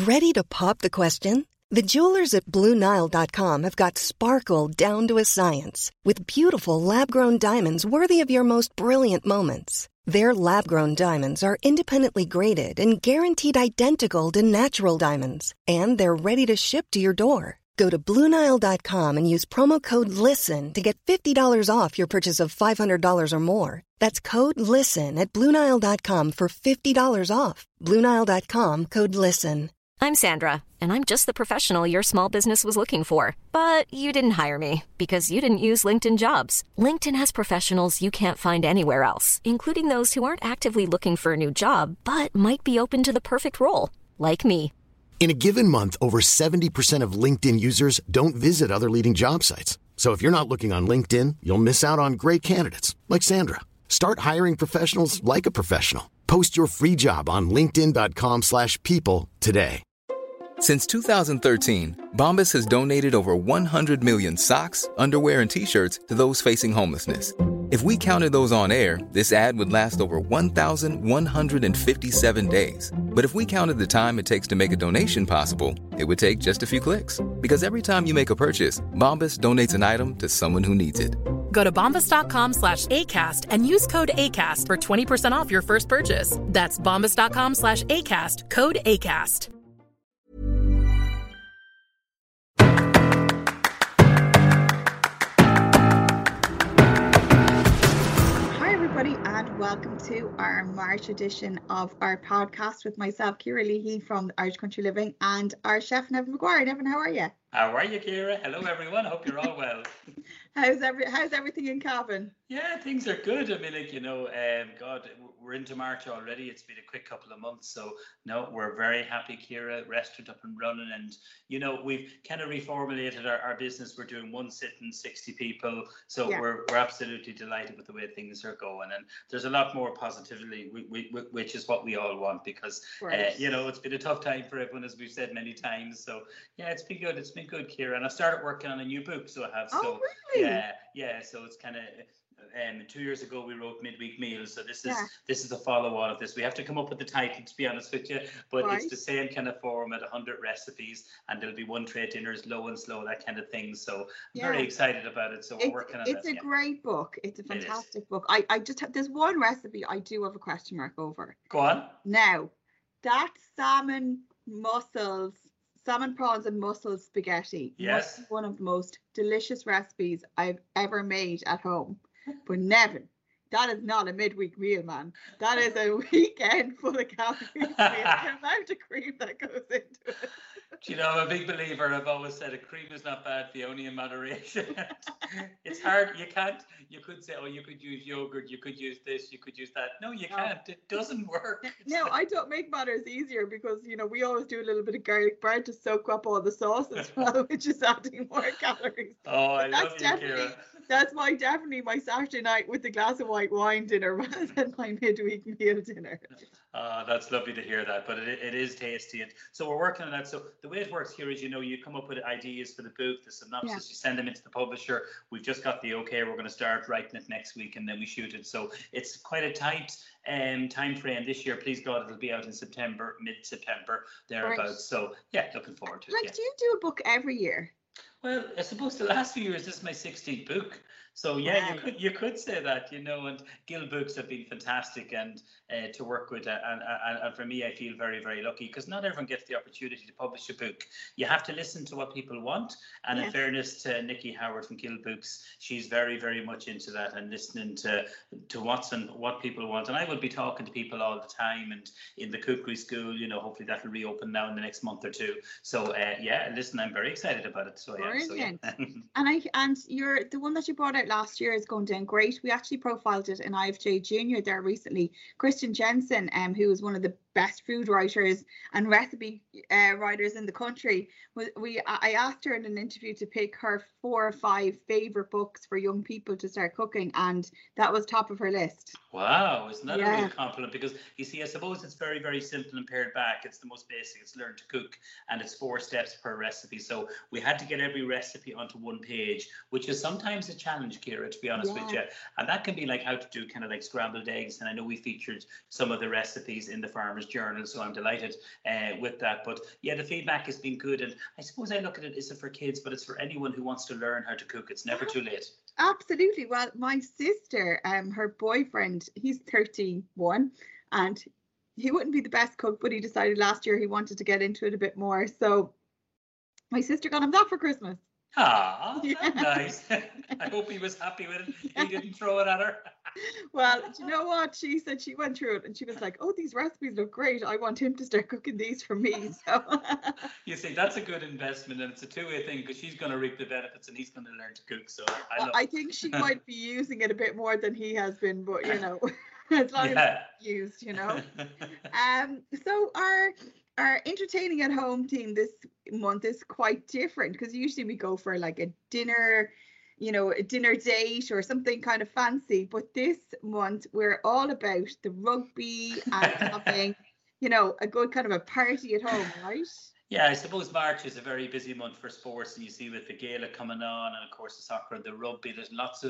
Ready to pop the question? The jewelers at BlueNile.com have got sparkle down to a science with beautiful lab-grown diamonds worthy of your most brilliant moments. Their lab-grown diamonds are independently graded and guaranteed identical to natural diamonds, and they're ready to ship to your door. Go to BlueNile.com and use promo code LISTEN to get $50 off your purchase of $500 or more. That's code LISTEN at BlueNile.com for $50 off. BlueNile.com, code LISTEN. I'm Sandra, and I'm just the professional your small business was looking for. But you didn't hire me because you didn't use LinkedIn Jobs. LinkedIn has professionals you can't find anywhere else, including those who aren't actively looking for a new job, but might be open to the perfect role, like me. In a given month, over 70% of LinkedIn users don't visit other leading job sites. So if you're not looking on LinkedIn, you'll miss out on great candidates like Sandra. Start hiring professionals like a professional. Post your free job on linkedin.com/people today. Since 2013, Bombas has donated over 100 million socks, underwear, and T-shirts to those facing homelessness. If we counted those on air, this ad would last over 1,157 days. But if we counted the time it takes to make a donation possible, it would take just a few clicks. Because every time you make a purchase, Bombas donates an item to someone who needs it. Go to bombas.com/ACAST and use code ACAST for 20% off your first purchase. That's bombas.com/ACAST, code ACAST. And welcome to our March edition of our podcast with myself, Ciara Leahy from Irish Country Living, and our chef, Nevin McGuire. Nevin, how are you? How are you, Ciara? Hello, everyone. Hope you're all well. How's everything in Cavan? Yeah, things are good. I mean, God, we're into March already. It's been a quick couple of months. So, no, we're very happy, Ciara. Restaurant up and running. And, we've kind of reformulated our business. We're doing one sitting, 60 people. So we're absolutely delighted with the way things are going. And there's a lot more positivity, which is what we all want because, it's been a tough time for everyone, as we've said many times. So, yeah, it's been good. It's been good, Ciara. And I started working on a new book. So I have. Oh, really? Yeah. So it's kind of 2 years ago we wrote Midweek Meals. So this is a follow-on of this. We have to come up with the title, to be honest with you, but it's the same kind of format, 100 recipes, and there'll be one tray dinners, low and slow, that kind of thing. So I'm very excited about it. So we're working on it. It's a great book. It's a fantastic book. I just have, there's one recipe I do have a question mark over. Go on. Now, that salmon, prawns and mussels spaghetti. Yes. Must be one of the most delicious recipes I've ever made at home. But Nevin, that is not a midweek meal, man. That is a weekend full of calories. The amount of cream that goes into it. I'm a big believer. I've always said a cream is not bad, the only in moderation. It's hard. You could say, you could use yogurt, you could use this, you could use that. No, you can't. It doesn't work. No, I don't make matters easier because, we always do a little bit of garlic bread to soak up all the sauce as well, which is adding more calories. Oh, I love you, Ciara. That's definitely my Saturday night with a glass of white wine dinner rather than my midweek meal dinner. That's lovely to hear that, but it is tasty. And so we're working on that. So the way it works here is, you come up with ideas for the book, the synopsis, you send them into the publisher. We've just got the okay. We're going to start writing it next week and then we shoot it. So it's quite a tight time frame this year. Please God, it'll be out in September, mid-September, thereabouts. Right. So yeah, looking forward to it. Do you do a book every year? Well, I suppose the last few years, this is my 16th book. So yeah, you could say that, and Gill Books have been fantastic and to work with, and for me, I feel very, very lucky because not everyone gets the opportunity to publish a book. You have to listen to what people want, and in fairness to Nikki Howard from Gill Books, she's very, very much into that and listening to what people want. And I will be talking to people all the time, and in the cookery school, hopefully that'll reopen now in the next month or two. So listen, I'm very excited about it. So brilliant. And you're the one that you brought out last year is going down great. We actually profiled it in IFJ Junior there recently. Kristen Jensen, who is one of the best food writers and recipe writers in the country, I asked her in an interview to pick her 4 or 5 favorite books for young people to start cooking, and that was top of her list. Wow, isn't that a real compliment? Because you see, I suppose it's very, very simple and pared back. It's the most basic. It's learn to cook, and it's 4 steps per recipe. So we had to get every recipe onto one page, which is sometimes a challenge, Ciara, to be honest with you. And that can be like how to do kind of like scrambled eggs. And I know we featured some of the recipes in the Farmer's Farmer's Journal, so I'm delighted with that. But yeah, the feedback has been good, and I suppose I look at it, is it for kids, but it's for anyone who wants to learn how to cook. It's never too late. Absolutely. Well, my sister, her boyfriend, he's 31, and he wouldn't be the best cook, but he decided last year he wanted to get into it a bit more. So my sister got him that for Christmas. Ah, that's nice. I hope he was happy with it. He didn't throw it at her. Well, do you know what? She said she went through it and she was like, oh, these recipes look great. I want him to start cooking these for me. So you see, that's a good investment, and it's a two-way thing, because she's going to reap the benefits and he's going to learn to cook. So I think she might be using it a bit more than he has been, but you know, as long as it's used, you know. So our entertaining at home team this month is quite different, because usually we go for like a dinner, you know, a dinner date or something kind of fancy, but this month we're all about the rugby and having, you know, a good kind of a party at home, right? Yeah, I suppose March is a very busy month for sports, and you see with the Gaelic coming on, and of course the soccer and the rugby, there's lots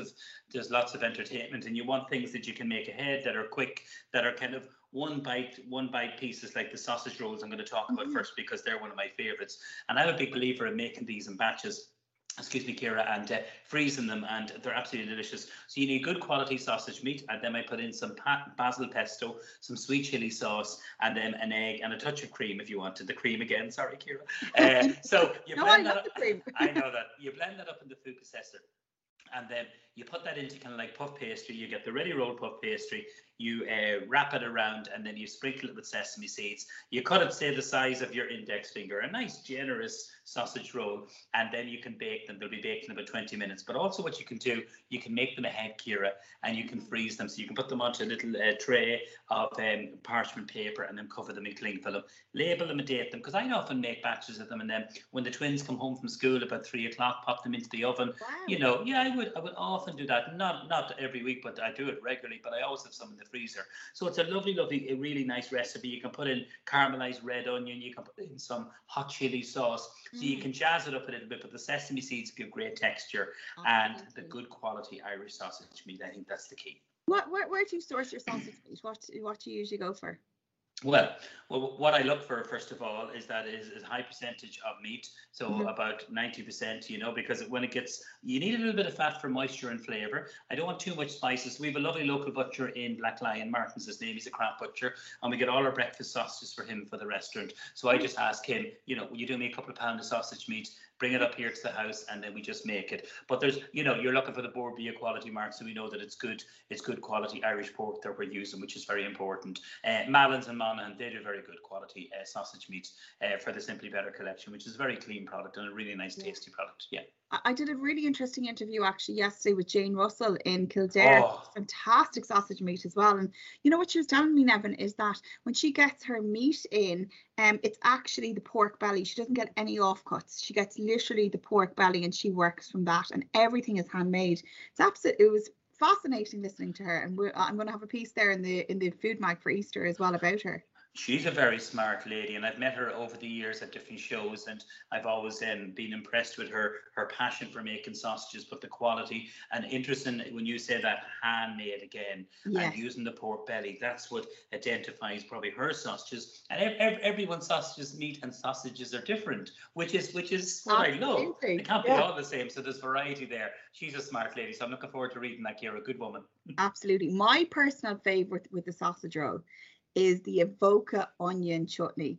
of entertainment, and you want things that you can make ahead, that are quick, that are kind of one bite pieces, like the sausage rolls I'm going to talk about first, because they're one of my favorites. And I'm a big believer in making these in batches. Excuse me, Ciara, and freezing them, and they're absolutely delicious. So you need good quality sausage meat, and then I put in some basil pesto, some sweet chili sauce, and then an egg and a touch of cream if you wanted the cream again. Sorry, Ciara. So you blend that up. I know that. You blend that up in the food processor, and then you put that into kind of like puff pastry. You get the ready rolled puff pastry. You wrap it around, and then you sprinkle it with sesame seeds. You cut it, say, the size of your index finger, a nice generous sausage roll, and then you can bake them. They'll be baked in about 20 minutes. But also what you can do, you can make them ahead, Ciara, and you can freeze them. So you can put them onto a little tray of parchment paper, and then cover them in cling film. Label them and date them, because I often make batches of them, and then when the twins come home from school about 3 o'clock, pop them into the oven. Wow. You know, yeah, I would often do that. Not every week, but I do it regularly. But I always have some in the freezer. So it's a lovely, a really nice recipe. You can put in caramelized red onion. You can put in some hot chili sauce. So you can jazz it up a little bit, but the sesame seeds give great texture, and the good quality Irish sausage meat. I think that's the key. Where do you source your sausage meat? What do you usually go for? Well, what I look for, first of all, is that is a high percentage of meat, so about 90%, you know, because when it gets, you need a little bit of fat for moisture and flavour. I don't want too much spices. We have a lovely local butcher in Black Lion, Martin's his name, he's a craft butcher, and we get all our breakfast sausages for him for the restaurant. So I just ask him, you know, will you do me a couple of pounds of sausage meat, bring it up here to the house, and then we just make it. But there's, you know, you're looking for the Bord Bia quality mark, so we know that it's good quality Irish pork that we're using, which is very important. Mallins and Monaghan, they do very good quality sausage meat for the Simply Better collection, which is a very clean product and a really nice, tasty product. Yeah. I did a really interesting interview actually yesterday with Jane Russell in Kildare. Fantastic sausage meat as well. And you know what she was telling me, Nevin, is that when she gets her meat in, it's actually the pork belly. She doesn't get any offcuts. She gets literally the pork belly, and she works from that, and everything is handmade. It was fascinating listening to her, and I'm going to have a piece there in the food mag for Easter as well about her. She's a very smart lady, and I've met her over the years at different shows, and I've always been impressed with her passion for making sausages, but the quality. And interesting when you say that handmade again, and using the pork belly, that's what identifies probably her sausages. And everyone's sausages, meat and sausages are different, which is what I love. They can't be all the same, so there's variety there. She's a smart lady, so I'm looking forward to reading that, Ciara. Good woman. Absolutely. My personal favourite with the sausage roll is the Avoca onion chutney.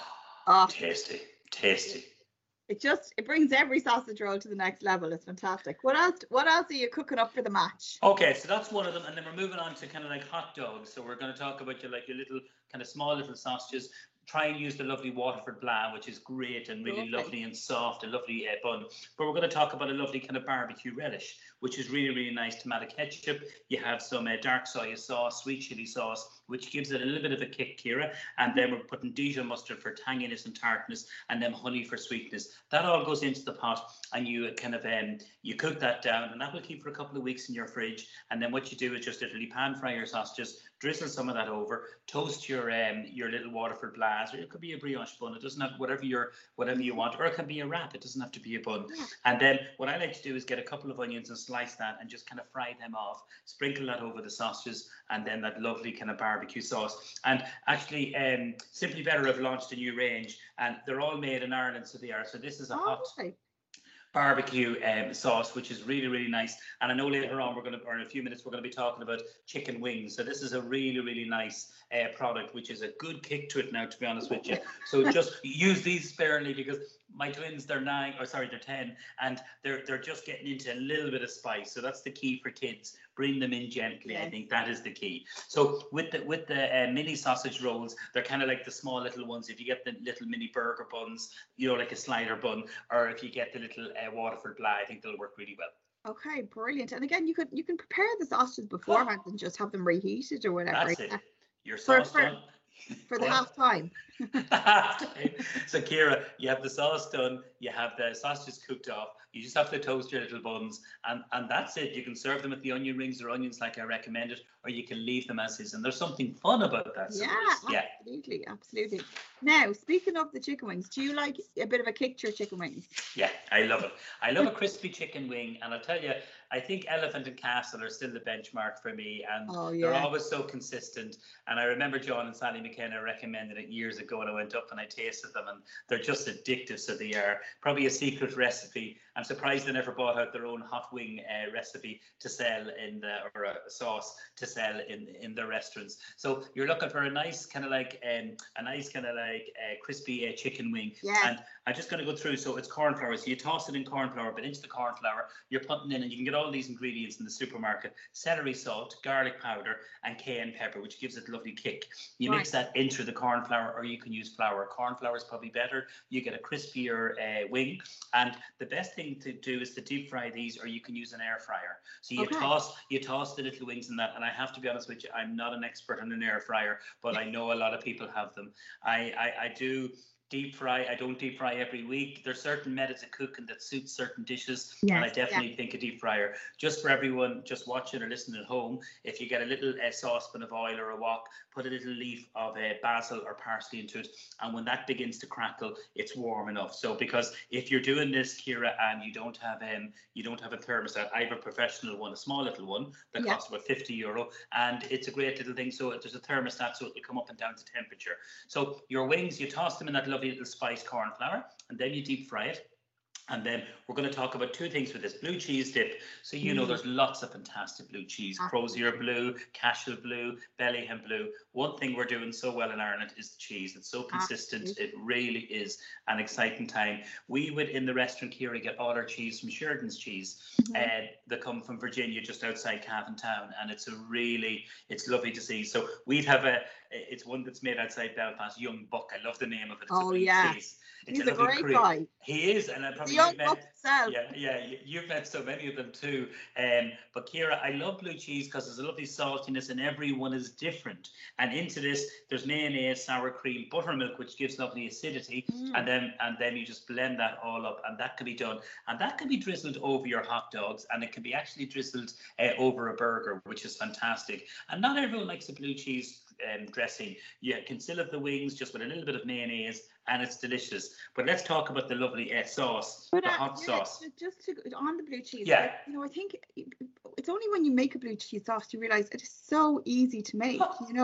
Tasty. It brings every sausage roll to the next level. It's fantastic. What else are you cooking up for the match? Okay, so that's one of them, and then we're moving on to kind of like hot dogs. So we're going to talk about your little kind of small little sausages. Try and use the lovely Waterford Blah, which is great and really lovely and soft, a lovely bun. But we're going to talk about a lovely kind of barbecue relish, which is really, really nice. Tomato ketchup. You have some dark soya sauce, sweet chili sauce, which gives it a little bit of a kick, Ciara. And then we're putting Dijon mustard for tanginess and tartness, and then honey for sweetness. That all goes into the pot, and you kind of you cook that down, and that will keep for a couple of weeks in your fridge. And then what you do is just literally pan fry your sausages, drizzle some of that over, toast your little Waterford Blast, or it could be a brioche bun. It doesn't have whatever you want, or it can be a wrap. It doesn't have to be a bun. And then what I like to do is get a couple of onions and slice that and just kind of fry them off, sprinkle that over the sausages, and then that lovely kind of barbecue sauce. And actually, Simply Better have launched a new range, and they're all made in Ireland, so they are. So this is a hot barbecue sauce, which is really, really nice. And I know later on or in a few minutes, we're going to be talking about chicken wings. So this is a really, really nice product, which is a good kick to it now, to be honest with you. So just use these sparingly, because my twins, they're 10, and they're just getting into a little bit of spice. So that's the key for kids. Bring them in gently. Yes. I think that is the key. So with the mini sausage rolls, they're kind of like the small little ones. If you get the little mini burger buns, like a slider bun, or if you get the little Waterford Blah, I think they'll work really well. Okay, brilliant. And again, you can prepare the sausages beforehand and just have them reheated or whatever. That's it. Your sauce done. For the half time. So Ciara, you have the sauce done, you have the sausages cooked off, you just have to toast your little buns, and that's it. You can serve them with the onion rings or onions like I recommended, or you can leave them as is, and there's something fun about that. So absolutely. Now, speaking of the chicken wings, do you like a bit of a kick to your chicken wings? Yeah, I love it. I love a crispy chicken wing, and I'll tell you, I think Elephant and Castle are still the benchmark for me, and they're always so consistent. And I remember John and Sally McKenna recommended it years ago, and I went up and I tasted them, and they're just addictive. So they are probably a secret recipe. I'm surprised they never bought out their own hot wing recipe to sell or a sauce to sell in their restaurants. So you're looking for a nice kind of like crispy chicken wing. Yeah. And I'm just going to go through. So it's corn flour. So you toss it in corn flour, but into the corn flour, you're putting in, and you can get all these ingredients in the supermarket: celery salt, garlic powder, and cayenne pepper, which gives it a lovely kick. You mix that into the corn flour, or you can use flour. Corn flour is probably better. You get a crispier wing. And the best thing to do is to deep fry these, or you can use an air fryer. So you toss the little wings in that. And I have to be honest with you, I'm not an expert on an air fryer, but I know a lot of people have them. I do deep fry. I don't deep fry every week. There's certain methods of cooking that suit certain dishes, and I definitely think a deep fryer. Just for everyone just watching or listening at home, if you get a little saucepan of oil or a wok, put a little leaf of basil or parsley into it, and when that begins to crackle, it's warm enough. So because if you're doing this, Ciara, and you don't have a thermostat, I have a professional one, a small little one that costs about €50, and it's a great little thing. So there's a thermostat, so it'll come up and down to temperature. So your wings, you toss them in that lovely little spiced corn flour, and then you deep fry it. And then we're going to talk about two things with this blue cheese dip. So there's lots of fantastic blue cheese: Crozier blue, Cashel blue, Bellingham blue. One thing we're doing so well in Ireland is the cheese. It's so consistent. It really is an exciting time. We would, in the restaurant here, get all our cheese from Sheridan's Cheese. They come from Virginia, just outside Cavan Town, and it's lovely to see. So we'd have it's one that's made outside Belfast, Young Buck. I love the name of it. Cheese. He's a great guy. He is, and I probably you've met so many of them too. But Ciara, I love blue cheese because there's a lovely saltiness, and everyone is different. And into this, there's mayonnaise, sour cream, buttermilk, which gives lovely acidity, and then you just blend that all up, and that can be done. And that can be drizzled over your hot dogs, and it can be actually drizzled over a burger, which is fantastic. And not everyone likes a blue cheese dressing. You can still have the wings just with a little bit of mayonnaise, and it's delicious. But let's talk about the lovely sauce, the hot sauce. Just on the blue cheese, I think it's only when you make a blue cheese sauce you realize it is so easy to make.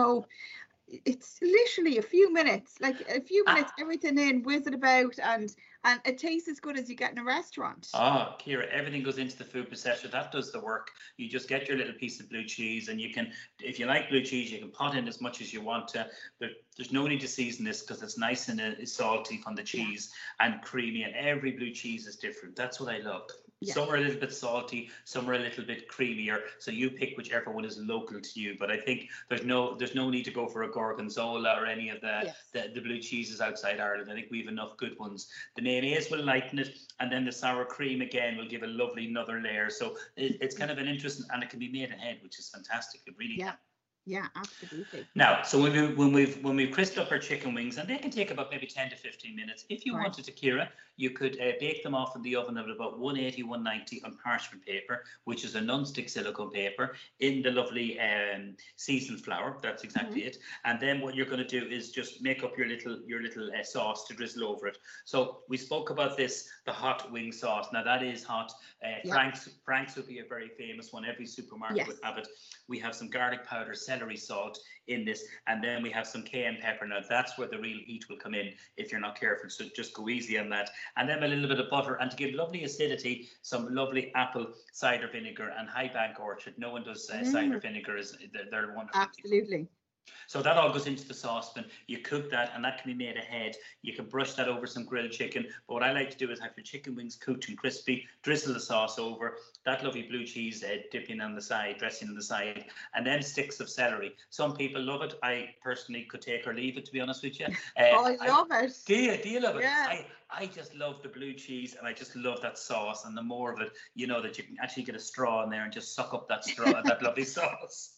It's literally a few minutes, everything in, whiz it about, and it tastes as good as you get in a restaurant. Ciara, everything goes into the food processor. That does the work. You just get your little piece of blue cheese, and you can, if you like blue cheese, you can pot in as much as you want to. There's no need to season this because it's nice and salty from the cheese and creamy, and every blue cheese is different. That's what I love. Yeah. Some are a little bit salty, some are a little bit creamier. So you pick whichever one is local to you. But I think there's no need to go for a gorgonzola or any of the blue cheeses outside Ireland. I think we have enough good ones. The mayonnaise will lighten it, and then the sour cream again will give a lovely another layer. So it's kind of an interesting, and it can be made ahead, which is fantastic. It really can. Yeah, absolutely. Now, so when we've crisped up our chicken wings, and they can take about maybe 10 to 15 minutes. If you wanted to, Ciara, you could bake them off in the oven at about 180, 190 on parchment paper, which is a non-stick silicone paper, in the lovely seasoned flour. That's exactly it. And then what you're going to do is just make up your little sauce to drizzle over it. So we spoke about this, the hot wing sauce. Now that is hot. Frank's would be a very famous one. Every supermarket would have it. We have some garlic powder, celery salt in this, and then we have some cayenne pepper. Now that's where the real heat will come in if you're not careful, so just go easy on that. And then a little bit of butter, and to give lovely acidity, some lovely apple cider vinegar and High Bank Orchard. No one does cider vinegar. They're wonderful. Absolutely. So that all goes into the saucepan. You cook that, and that can be made ahead. You can brush that over some grilled chicken. But what I like to do is have your chicken wings cooked and crispy, drizzle the sauce over, that lovely blue cheese dipping on the side, dressing on the side, and then sticks of celery. Some people love it. I personally could take or leave it, to be honest with you. I love it. Do you love it? Yeah. I just love the blue cheese, and I just love that sauce, and the more of it, you know, that you can actually get a straw in there and just suck up that straw, that lovely sauce.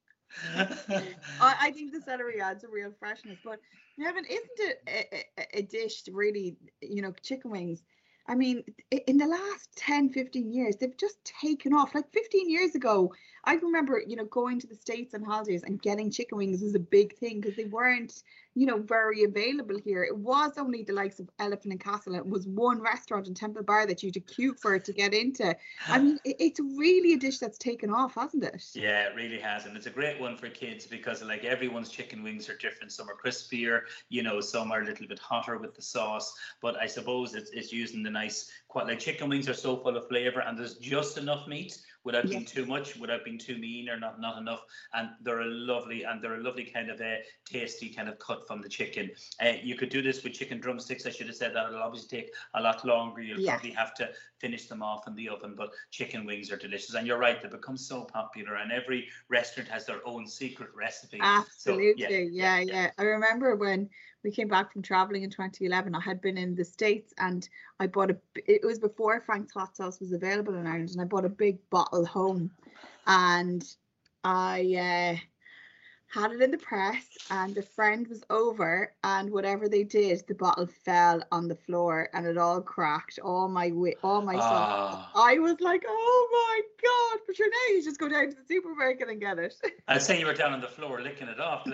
I think the celery adds a real freshness, but Nevin, isn't it a dish to really, you know, chicken wings? I mean, in the last 10, 15 years, they've just taken off. Like 15 years ago, I remember, you know, going to the States on holidays and getting chicken wings was a big thing because they weren't, you know, very available here. It was only the likes of Elephant and Castle. It was one restaurant in Temple Bar that you had to queue for it to get into. I mean, it's really a dish that's taken off, hasn't it? Yeah, it really has. And it's a great one for kids because, like, everyone's chicken wings are different. Some are crispier, you know, some are a little bit hotter with the sauce. But I suppose it's using the nice, like, chicken wings are so full of flavour, and there's just enough meat without being too much, without being too mean or not enough. And they're a lovely kind of a tasty kind of cut from the chicken. You could do this with chicken drumsticks. I should have said that. It'll obviously take a lot longer. You'll probably have to finish them off in the oven, but chicken wings are delicious. And you're right, they become so popular, and every restaurant has their own secret recipe. Absolutely. So, yeah. I remember when we came back from traveling in 2011, I had been in the States, and I bought it was before Frank's hot sauce was available in Ireland, and I bought a big bottle home, and I had it in the press, and a friend was over, and whatever they did, the bottle fell on the floor and it all cracked, all my sauce. I was like, oh my God, but sure, now you just go down to the supermarket and get it. I'd say you were down on the floor licking it off.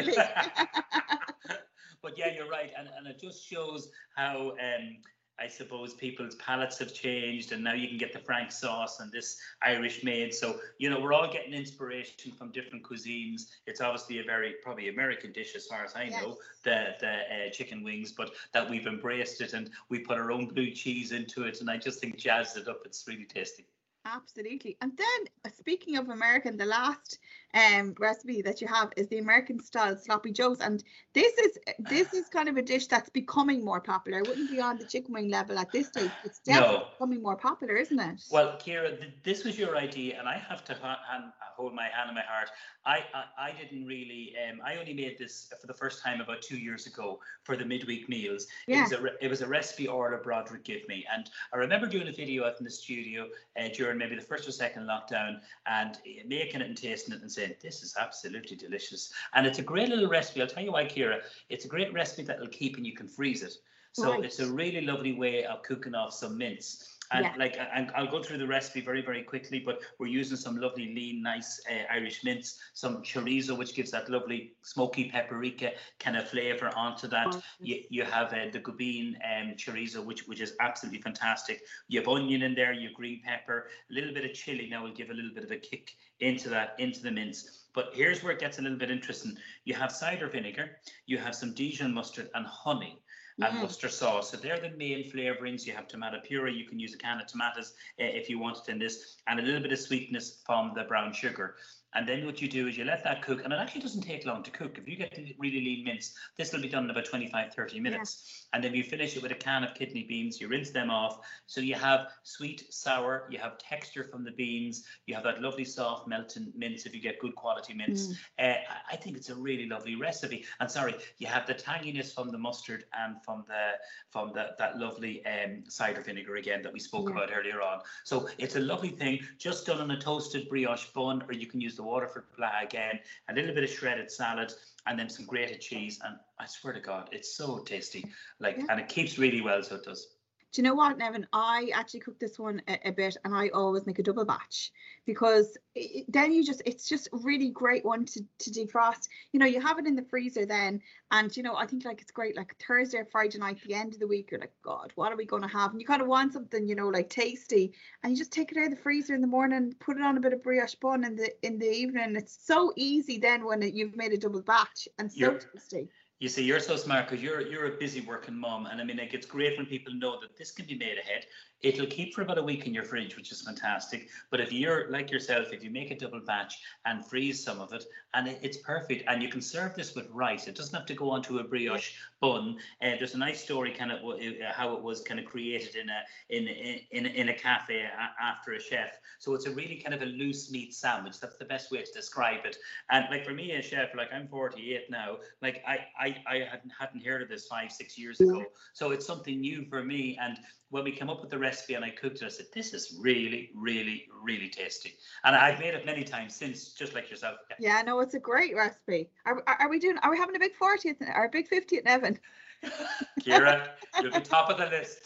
But yeah, you're right, and it just shows how I suppose people's palates have changed, and now you can get the Frank sauce and this Irish made. So, you know, we're all getting inspiration from different cuisines. It's obviously a very probably American dish as far as I know, the chicken wings, but that we've embraced it and we put our own blue cheese into it, and I just think jazzed it up. It's really tasty. Absolutely. And then speaking of American, the last recipe that you have is the American style sloppy joes, and this is kind of a dish that's becoming more popular. It wouldn't be on the chicken wing level at this stage. It's definitely becoming more popular, isn't it? Well, Ciara, this was your idea, and I have to hold my hand on my heart. I didn't really I only made this for the first time about 2 years ago for the midweek meals. It was a recipe Orla Broderick gave me, and I remember doing a video out in the studio during maybe the first or second lockdown, and making it and tasting it and saying, this is absolutely delicious. And it's a great little recipe. I'll tell you why, Ciara. It's a great recipe that will keep, and you can freeze it. So it's a really lovely way of cooking off some mince. And I'll go through the recipe very, very quickly, but we're using some lovely lean, nice Irish mince, some chorizo, which gives that lovely smoky paprika kind of flavour onto that. You have the Gubin chorizo, which is absolutely fantastic. You have onion in there, you have green pepper, a little bit of chili now will give a little bit of a kick into the mince. But here's where it gets a little bit interesting. You have cider vinegar, you have some Dijon mustard and honey. And mustard sauce. So they're the main flavourings. You have tomato puree. You can use a can of tomatoes if you want it in this, and a little bit of sweetness from the brown sugar. And then what you do is you let that cook, and it actually doesn't take long to cook. If you get really lean mince, this will be done in about 25-30 minutes. Yeah. And then you finish it with a can of kidney beans. You rinse them off. So you have sweet, sour, you have texture from the beans, you have that lovely soft melting mince if you get good quality mince. I think it's a really lovely recipe. And you have the tanginess from the mustard and from that lovely cider vinegar again that we spoke about earlier on. So it's a lovely thing, just done on a toasted brioche bun, or you can use the Waterford Plat again, a little bit of shredded salad, and then some grated cheese. And I swear to God, it's so tasty. Like, and it keeps really well, so it does. Do you know what, Nevin? I actually cook this one a bit, and I always make a double batch, because then it's just a really great one to defrost. You know, you have it in the freezer then, and you know, I think like it's great like Thursday or Friday night, the end of the week, you're like, God, what are we going to have? And you kind of want something, you know, like tasty, and you just take it out of the freezer in the morning, put it on a bit of brioche bun in the evening. It's so easy then when you've made a double batch, and so tasty. You see, you're so smart because you're a busy working mom, and I mean, like, it's great when people know that this can be made ahead. It'll keep for about a week in your fridge, which is fantastic. But if you're like yourself, if you make a double batch and freeze some of it, and it's perfect, and you can serve this with rice. It doesn't have to go onto a brioche bun. There's a nice story, kind of how it was kind of created in a cafe after a chef. So it's a really kind of a loose meat sandwich. That's the best way to describe it. And like for me, as chef, like I'm 48 now. Like I hadn't heard of this 5-6 years ago. So it's something new for me. And when we came up with the recipe and I cooked it, I said, this is really, really, really tasty. And I've made it many times since, just like yourself. Yeah, no, it's a great recipe. Are we having a big 40th or a big 50th, Nevin? Ciara, you're at the top of the list.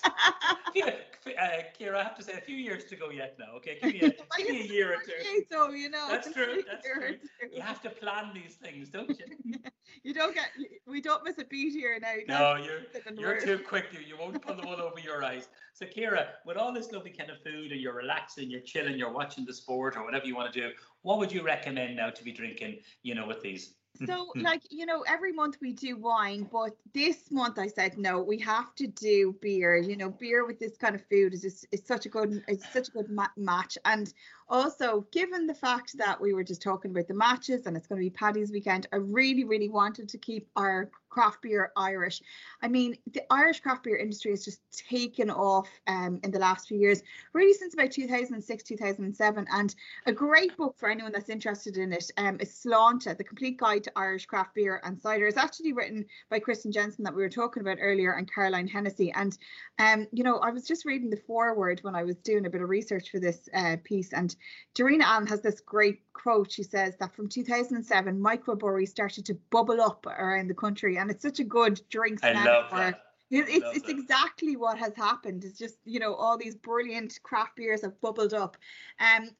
Ciara, I have to say, a few years to go yet now. Okay, give me a year or two. So you know, that's true. That's true. You have to plan these things, don't you? We don't miss a beat here now. No, you're too quick. You won't pull the one over your eyes. So Ciara, with all this lovely kind of food, and you're relaxing, you're chilling, you're watching the sport or whatever you want to do, what would you recommend now to be drinking? You know, with these. So, like, you know, every month we do wine, but this month I said, no, we have to do beer. You know, beer with this kind of food is such a good match. And also, given the fact that we were just talking about the matches and it's going to be Paddy's weekend, I really, really wanted to keep our craft beer Irish. I mean, the Irish craft beer industry has just taken off in the last few years, really since about 2006, 2007. And a great book for anyone that's interested in it is Sláinte, The Complete Guide to Irish Craft Beer and Cider. It's actually written by Kristen Jensen that we were talking about earlier, and Caroline Hennessy. And, you know, I was just reading the foreword when I was doing a bit of research for this piece, and Dorina Allen has this great quote. She says that from 2007, microbreweries started to bubble up around the country, and it's such a good drink snack. I love that. It's exactly what has happened. It's just, you know, all these brilliant craft beers have bubbled up. And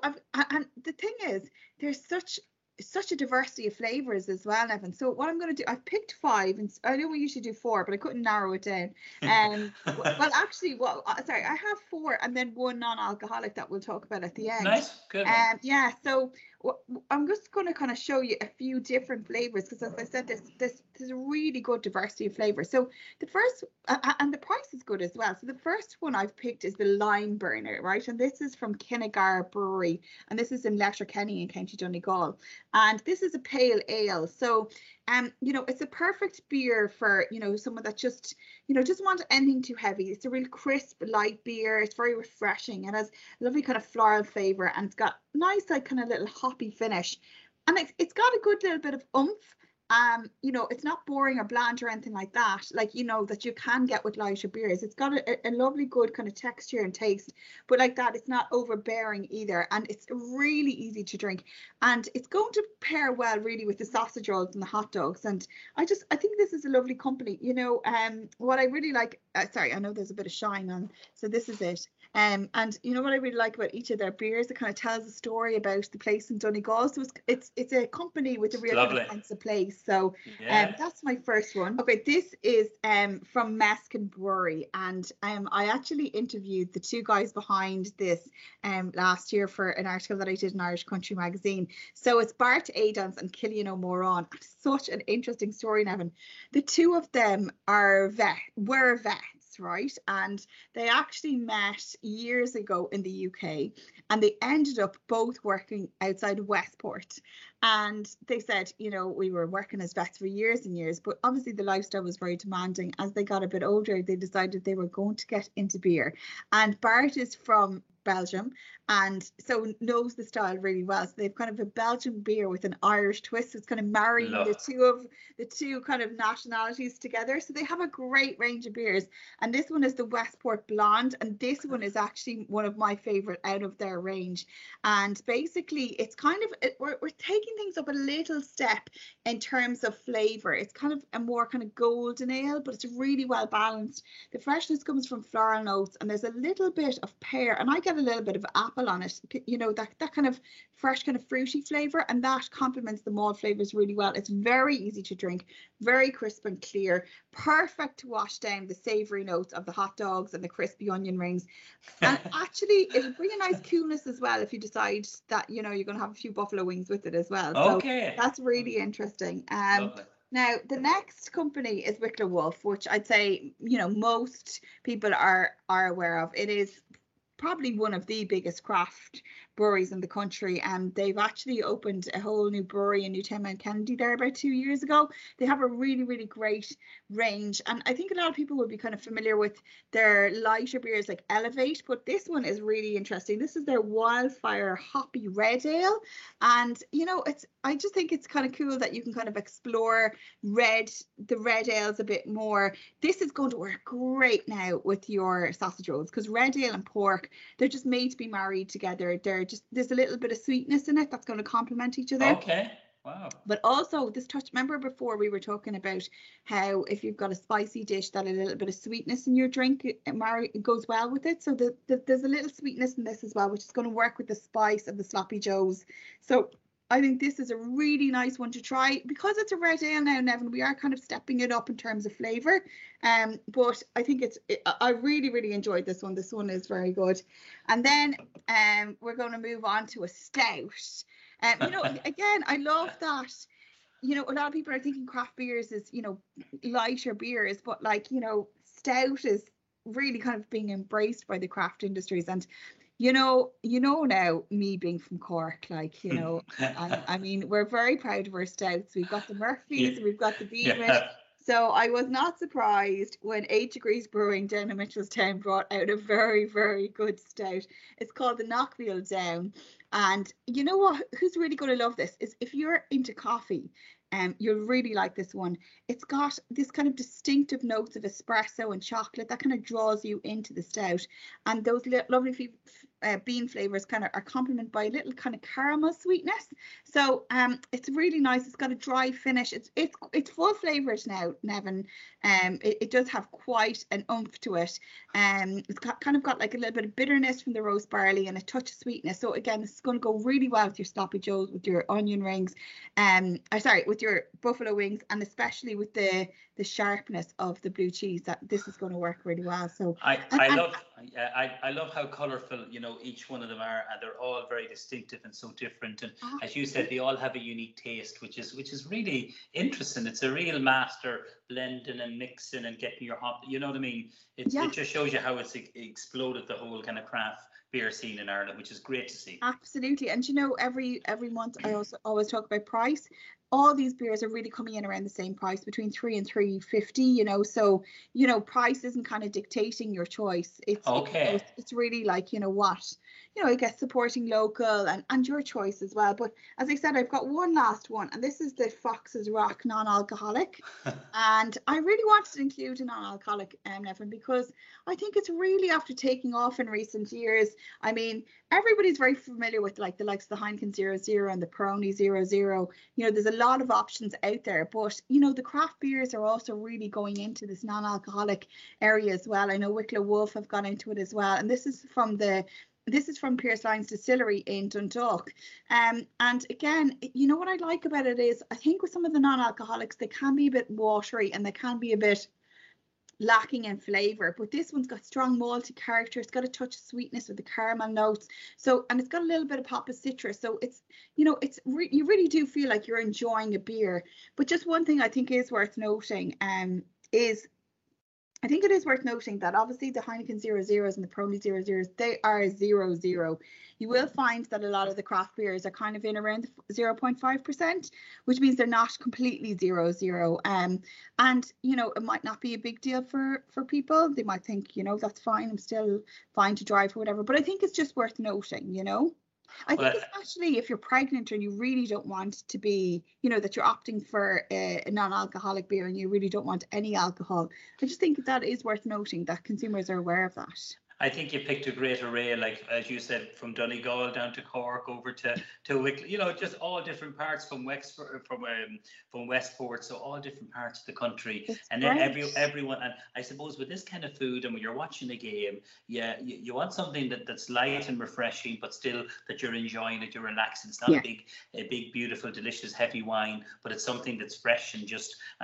the thing is, there's such a diversity of flavors as well, Evan. So what I'm going to do, I've picked 5, and I know we usually do 4, but I couldn't narrow it down. Well, actually, sorry, I have 4 and then 1 non-alcoholic that we'll talk about at the end. Nice, good. Yeah, so I'm just going to kind of show you a few different flavors, because as I said, there's a really good diversity of flavors. So the first, and the price is good as well. So the first one I've picked is the Lime Burner, right? And this is from Kinnegar Brewery, and this is in Letterkenny in County Donegal. And this is a pale ale. So, you know, it's a perfect beer for, you know, someone that just, you know, doesn't want anything too heavy. It's a real crisp, light beer. It's very refreshing. It has a lovely kind of floral flavor, and it's got nice, like, kind of little hoppy finish. And it's got a good little bit of oomph. You know, it's not boring or bland or anything like that, like, you know, that you can get with lighter beers. It's got a lovely good kind of texture and taste, but like that, it's not overbearing either, and it's really easy to drink, and it's going to pair well really with the sausage rolls and the hot dogs. And I think this is a lovely company. You know, what I really like, sorry, I know there's a bit of shine on, so this is it. And you know what I really like about each of their beers, it kind of tells a story about the place in Donegal. So it's a company with a real kind of sense of place. So that's my first one. Okay, this is from Meskin Brewery, and I actually interviewed the 2 guys behind this last year for an article that I did in Irish Country Magazine. So it's Bart Adams and Killian O'Moran. Such an interesting story, Nevin. The 2 of them were vets, right? And they actually met years ago in the UK, and they ended up both working outside Westport. And they said, you know, we were working as vets for years and years, but obviously the lifestyle was very demanding. As they got a bit older, they decided they were going to get into beer. And Bart is from Belgium, and so knows the style really well. So they've kind of a Belgian beer with an Irish twist. So it's kind of marrying the two kind of nationalities together. So they have a great range of beers, and this one is the Westport Blonde, and this one is actually one of my favorite out of their range. And basically it's kind of, we're taking things up a little step in terms of flavor. It's kind of a more kind of golden ale, but it's really well balanced. The freshness comes from floral notes, and there's a little bit of pear, and I get a little bit of apple on it, you know, that kind of fresh kind of fruity flavor, and that complements the malt flavors really well. It's very easy to drink, very crisp and clear, perfect to wash down the savory notes of the hot dogs and the crispy onion rings. And actually it'll bring a nice coolness as well if you decide that, you know, you're going to have a few buffalo wings with it as well. Okay, so that's really interesting. Now, the next company is Wicklow Wolf, which I'd say, you know, most people are aware of. It is probably one of the biggest craft breweries in the country, and they've actually opened a whole new brewery in Newtownmount Kennedy there about 2 years ago. They have a really, really great range, and I think a lot of people will be kind of familiar with their lighter beers like Elevate, but this one is really interesting. This is their Wildfire Hoppy Red Ale, and you know, I just think it's kind of cool that you can kind of explore the red ales a bit more. This is going to work great now with your sausage rolls, because red ale and pork, they're just made to be married together. There's a little bit of sweetness in it that's going to complement each other. Okay. Wow. But also this touch, remember before we were talking about how if you've got a spicy dish, that a little bit of sweetness in your drink, it goes well with it. So there's a little sweetness in this as well, which is going to work with the spice of the Sloppy Joes. So I think this is a really nice one to try. Because it's a red ale now, Nevin, we are kind of stepping it up in terms of flavour. But I think I really, really enjoyed this one. This one is very good. And then we're going to move on to a stout. You know, again, I love that. You know, a lot of people are thinking craft beers is, you know, lighter beers, but like, you know, stout is really kind of being embraced by the craft industries. And you know now, me being from Cork, like, you know, I mean, we're very proud of our stouts. We've got the Murphys, we've got the Beamish. Yeah. So I was not surprised when 8 Degrees Brewing down in Mitchelstown brought out a very, very good stout. It's called the Knockfield Down. And you know what? Who's really going to love this is if you're into coffee. You'll really like this one. It's got this kind of distinctive notes of espresso and chocolate that kind of draws you into the stout, and those lovely bean flavors kind of are complemented by a little kind of caramel sweetness. So it's really nice. It's got a dry finish. It's full flavored now, Nevin. It does have quite an oomph to it. It's kind of got like a little bit of bitterness from the roast barley and a touch of sweetness. So again, it's going to go really well with your Sloppy Joes, with your onion rings, with your buffalo wings, and especially with the sharpness of the blue cheese. That this is going to work really well. So I love how colourful, you know, each one of them are, and they're all very distinctive and so different. And as you said, they all have a unique taste, which is really interesting. It's a real master blending and mixing and getting your hop. You know what I mean? It just shows you how it's exploded the whole kind of craft beer scene in Ireland, which is great to see. Absolutely. And you know, every month I also always talk about price. All these beers are really coming in around the same price, between $3 and $3.50, you know, so, you know, price isn't kind of dictating your choice. It's really like, you know what, you know, I guess supporting local and your choice as well. But as I said, I've got one last one, and this is the Fox's Rock non-alcoholic. And I really wanted to include a non-alcoholic, Nevin, because I think it's really after taking off in recent years. I mean, everybody's very familiar with like the likes of the Heineken 00 and the Peroni 00. You know, there's a lot of options out there, but you know, the craft beers are also really going into this non-alcoholic area as well. I know Wicklow Wolf have gone into it as well, and this is from Pierce Lyons Distillery in Dundalk. And again, you know what I like about it is I think with some of the non-alcoholics, they can be a bit watery and they can be a bit lacking in flavor, but this one's got strong malty character. It's got a touch of sweetness with the caramel notes, so, and it's got a little bit of pop of citrus, so it's, you know, you really do feel like you're enjoying a beer. But just one thing I think is worth noting is I think it is worth noting that obviously the Heineken 0.0s and the Peroni 0.0s, they are 0.0. You will find that a lot of the craft beers are kind of in around the 0.5%, which means they're not completely 0.0. And, you know, it might not be a big deal for people. They might think, you know, that's fine. I'm still fine to drive or whatever. But I think it's just worth noting, you know. I think especially if you're pregnant and you really don't want to be, you know, that you're opting for a non-alcoholic beer and you really don't want any alcohol. I just think that is worth noting that consumers are aware of that. I think you picked a great array, like as you said, from Donegal down to Cork over to Wicklow, you know, just all different parts from Westport, so all different parts of the country. That's and then everyone, and I suppose with this kind of food and when you're watching a game, you want something that's light and refreshing, but still that you're enjoying it, you're relaxing. It's not a big, beautiful, delicious, heavy wine, but it's something that's fresh and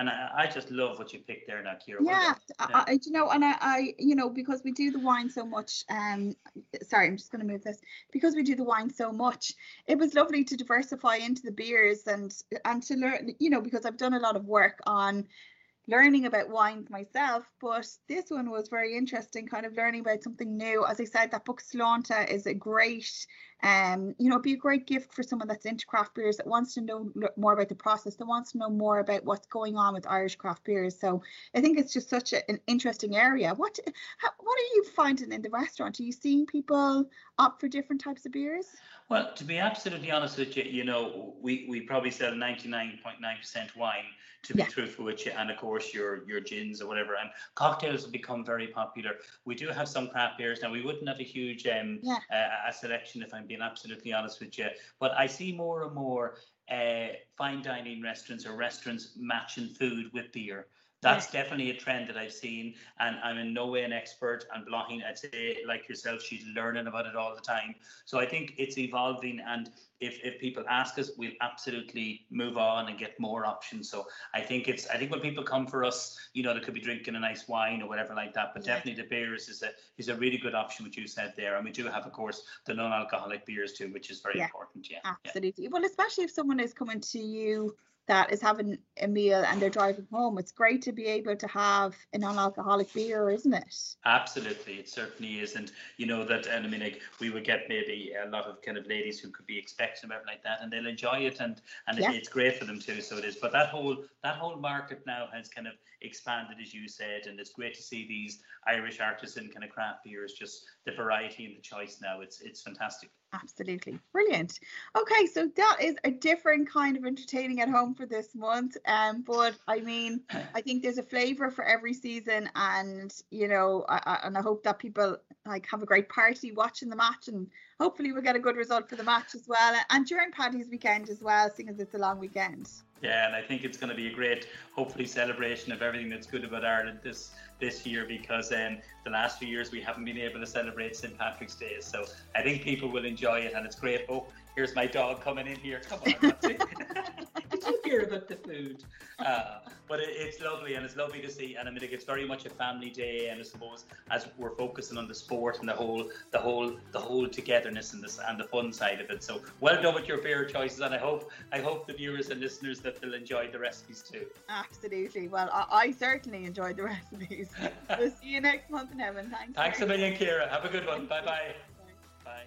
I just love what you picked there now, Ciara. Yeah, you know, and I, you know, because we do the wine so much, sorry, I'm just going to move this, because we do the wine so much, it was lovely to diversify into the beers and to learn, you know, because I've done a lot of work on learning about wines myself, but this one was very interesting, kind of learning about something new. As I said, that book Sláinte is a great, you know, be a great gift for someone that's into craft beers, that wants to know more about the process, that wants to know more about what's going on with Irish craft beers. So I think it's just such an interesting area. What are you finding in the restaurant? Are you seeing people opt for different types of beers? Well, to be absolutely honest with you, you know, we probably sell 99.9% wine, to be truthful with you, and of course your gins or whatever, and cocktails have become very popular. We do have some craft beers now. We wouldn't have a huge a selection, if I'm being absolutely honest with you, but I see more and more fine dining restaurants or restaurants matching food with beer. That's definitely a trend that I've seen, and I'm in no way an expert. And Bláithín, I'd say, like yourself, she's learning about it all the time. So I think it's evolving, and if people ask us, we'll absolutely move on and get more options. So I think when people come for us, you know, they could be drinking a nice wine or whatever like that, but definitely the beers is a really good option, which you said there. And we do have, of course, the non-alcoholic beers too, which is very important. Yeah, absolutely. Well, especially if someone is coming to you that is having a meal and they're driving home, it's great to be able to have a non-alcoholic beer, isn't it? Absolutely, it certainly is. And you know that, and I mean, like, we would get maybe a lot of kind of ladies who could be expecting about like that, and they'll enjoy it, and it's great for them too. So it is. But that whole market now has kind of expanded, as you said, and it's great to see these Irish artisan kind of craft beers, just the variety and the choice now. It's fantastic. Absolutely brilliant. Okay, so that is a different kind of entertaining at home for this month, but I mean, I think there's a flavor for every season, and you know, I hope that people like have a great party watching the match, and hopefully we'll get a good result for the match as well, and during Paddy's weekend as well, seeing as it's a long weekend. Yeah, and I think it's going to be a great, hopefully, celebration of everything that's good about Ireland this year, because the last few years we haven't been able to celebrate St. Patrick's Day. So I think people will enjoy it, and it's great. Oh, here's my dog coming in here. Come on, did you hear about the food? But it's lovely, and it's lovely to see. And I mean, it's very much a family day, and I suppose as we're focusing on the sport and the whole togetherness and the fun side of it. So well done with your beer choices, and I hope the viewers and listeners that they'll enjoy the recipes too. Absolutely. Well, I certainly enjoyed the recipes. We'll see you next month in heaven. Thanks a million, Ciara. Have a good one. Bye-bye. Bye.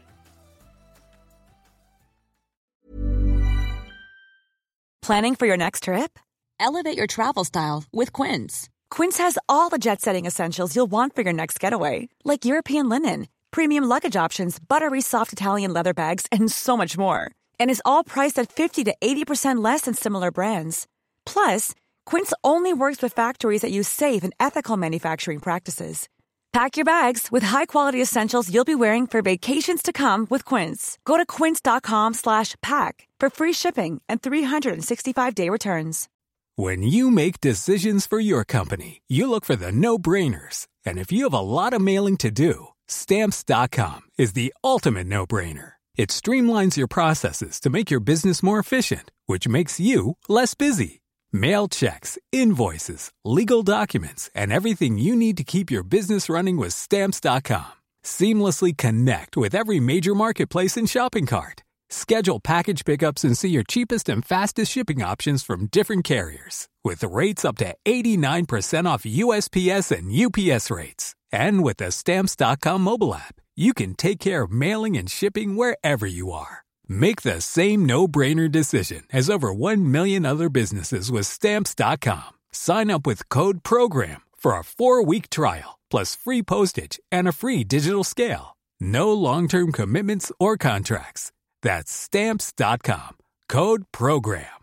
Planning for your next trip? Elevate your travel style with Quince. Quince has all the jet-setting essentials you'll want for your next getaway, like European linen, premium luggage options, buttery soft Italian leather bags, and so much more. And is all priced at 50 to 80% less than similar brands. Plus, Quince only works with factories that use safe and ethical manufacturing practices. Pack your bags with high-quality essentials you'll be wearing for vacations to come with Quince. Go to quince.com/pack for free shipping and 365-day returns. When you make decisions for your company, you look for the no-brainers. And if you have a lot of mailing to do, Stamps.com is the ultimate no-brainer. It streamlines your processes to make your business more efficient, which makes you less busy. Mail checks, invoices, legal documents, and everything you need to keep your business running with Stamps.com. Seamlessly connect with every major marketplace and shopping cart. Schedule package pickups and see your cheapest and fastest shipping options from different carriers, with rates up to 89% off USPS and UPS rates. And with the Stamps.com mobile app, you can take care of mailing and shipping wherever you are. Make the same no-brainer decision as over 1 million other businesses with Stamps.com. Sign up with code PROGRAM for a 4-week trial, plus free postage and a free digital scale. No long-term commitments or contracts. That's Stamps.com. Code PROGRAM.